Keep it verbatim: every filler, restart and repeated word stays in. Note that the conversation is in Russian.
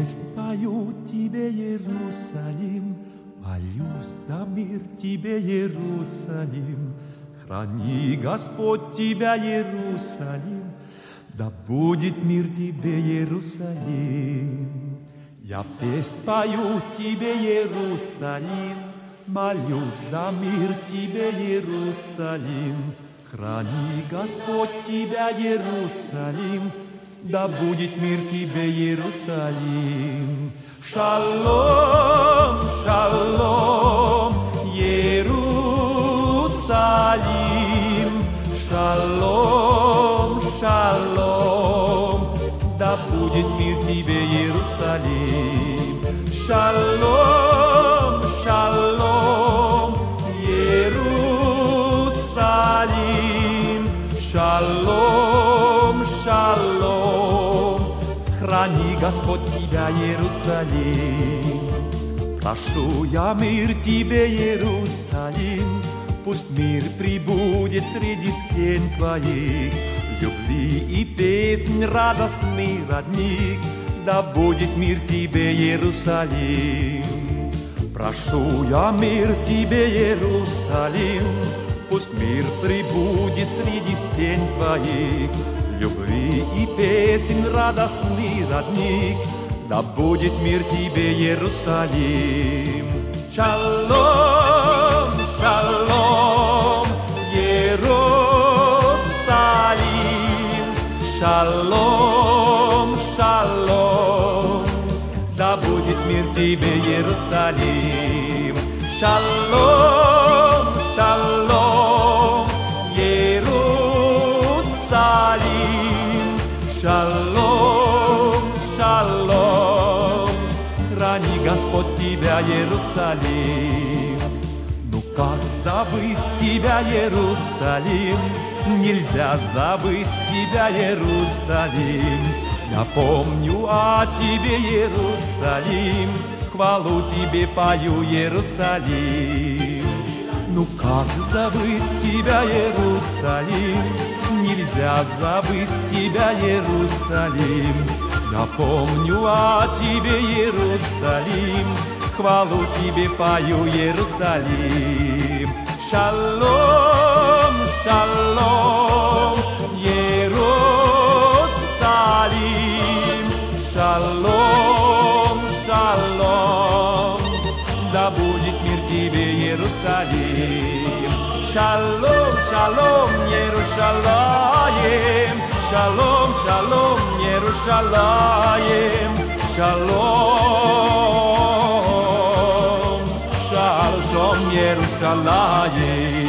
песнь пою тебе, Иерусалим, молюсь за мир тебе, Иерусалим. Храни, Господь, тебя, Иерусалим, да будет мир тебе, Иерусалим. Я песнь пою тебе, Иерусалим, молюсь за мир тебе, Иерусалим. Храни, Господь, тебя, Иерусалим, да будет мир тебе, Иерусалим. Шалом, шалом, Иерусалим. Шалом, шалом, да будет мир тебе, Иерусалим. Шалом, шалом, Иерусалим. Шалом, шалом, храни, Господь, тебя, Иерусалим. Прошу я мир тебе, Иерусалим, пусть мир прибудет среди стен твоих. Любви и песнь, радостный родник, да будет мир тебе, Иерусалим. Прошу я мир тебе, Иерусалим, пусть мир прибудет среди стен твоих. Любви и песен, радостный родник, да будет мир тебе, Иерусалим. Шалом, шалом, Иерусалим. Шалом, шалом, да будет мир тебе, Иерусалим. Шалом, шалом, Иерусалим. Шалом, шалом, храни, Господь, тебя, Иерусалим. Ну как забыть тебя, Иерусалим? Нельзя забыть тебя, Иерусалим. Я помню о тебе, Иерусалим, хвалу тебе пою, Иерусалим. Ну как забыть тебя, Иерусалим? Нельзя забыть тебя, Иерусалим. Я помню о тебе, Иерусалим, хвалу тебе пою, Иерусалим. Шалом, шалом, Иерусалим. Шалом, шалом, да будет мир тебе, Иерусалим. Шалом, шалом, Иерусалим. Шалом, шалом, Иерусалим. Шалом, шалом, Иерусалим.